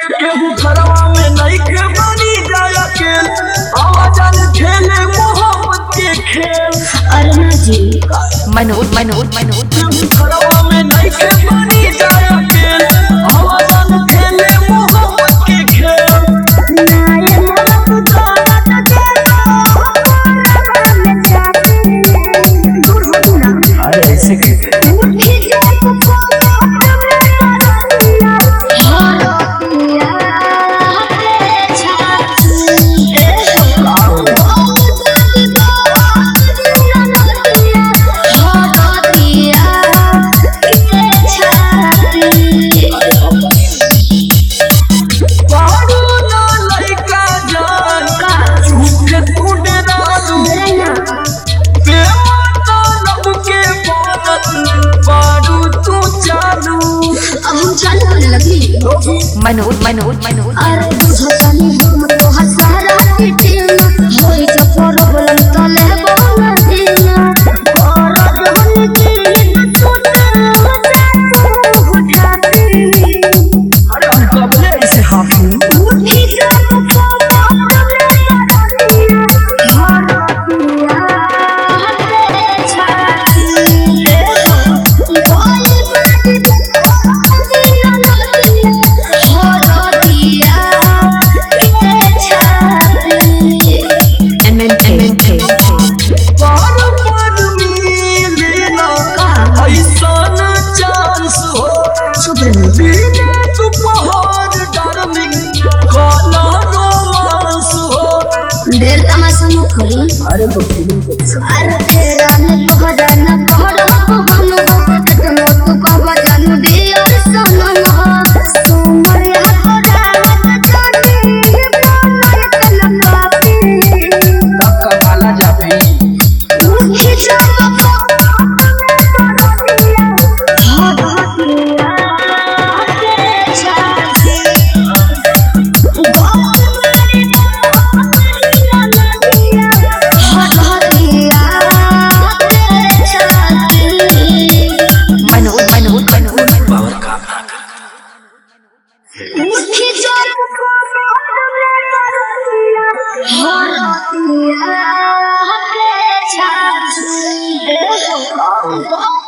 केहू घरवा में नहीं के बनी जाया खेल आवाजन खेले मोहब्बत के खेल। अरुणा जी मनोज केहू घरवा में नहीं के बनी जाया खेल आवाजन खेले मोहब्बत के खेल। नाये मोहब्बत अरे ऐसे कैसे मनोज अरे बुझतनी हम तो हसरा पिटिन होई त प्रॉब्लम तले बोल दिन और धन की सुन जातो उठाती। अरे हम कबले ऐसे हाफी उठी जब देर तमाशा न करी। अरे तो फीलिंग अरे तेरा न तोहरा न तोहरा हम कितनो तू कहबा जानू दे और सनम सुमर हरा मत जानी मन तन पापी तब कमाला जाबे उठी जब Oh,